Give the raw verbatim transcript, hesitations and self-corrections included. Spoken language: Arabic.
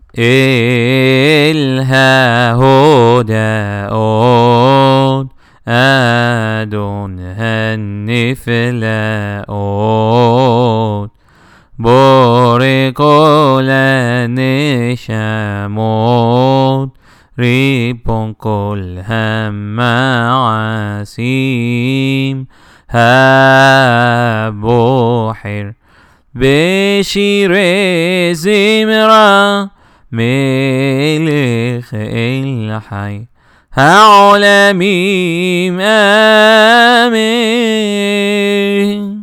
إلها هداون أدون هنفلاون بوريكو لنشامون ريبون كل هم عسيم هبوحر بشير زمرة ملك الحي هعلميم آمين.